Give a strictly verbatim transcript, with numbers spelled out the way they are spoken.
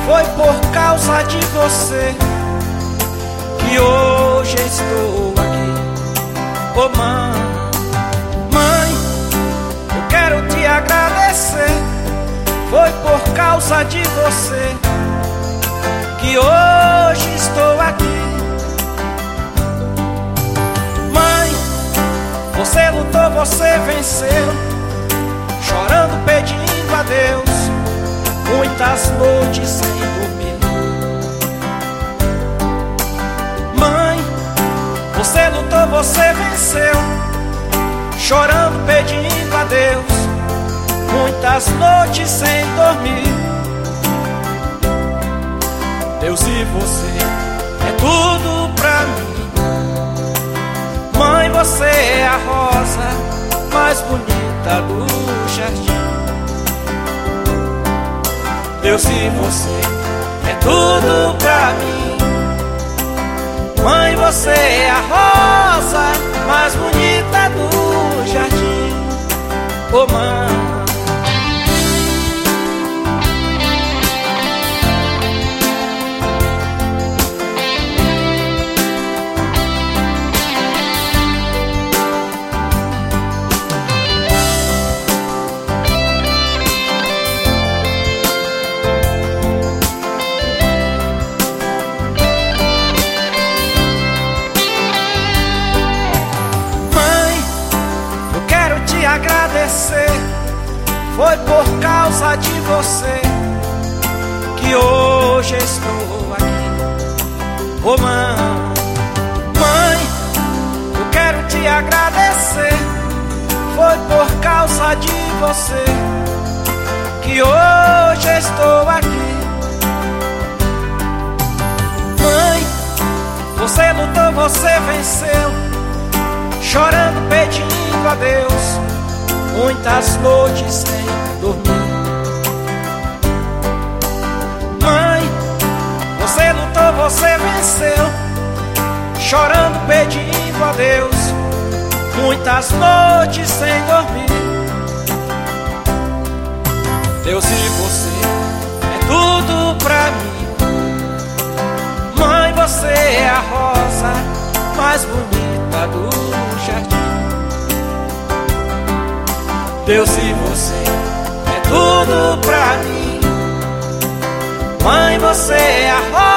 Foi por causa de você que hoje estou aqui. Ô oh, mãe, mãe, eu quero te agradecer. Foi por causa de você que hoje estou aqui. Mãe, você lutou, você venceu, chorando, pedindo a Deus, muitas noites sem dormir. Mãe, você lutou, você venceu, chorando, pedindo a Deus, muitas noites sem dormir. Deus e você é tudo pra mim. Mãe, você é a rosa mais bonita do jardim. Deus e você é tudo pra mim. Mãe, você é a rosa mais bonita do jardim. Ô oh, mãe, agradecer. Foi por causa de você que hoje estou aqui. Ô oh, mãe, mãe, eu quero te agradecer. Foi por causa de você que hoje estou aqui. Mãe, você lutou, você venceu, chorando, pedindo a Deus, muitas noites sem dormir. Mãe, você lutou, você venceu, chorando, pedindo a Deus, muitas noites sem dormir. Deus e você é tudo pra mim. Mãe, você é a rosa mais bonita do jardim. Deus e você é tudo pra mim. Mãe, você é a rosa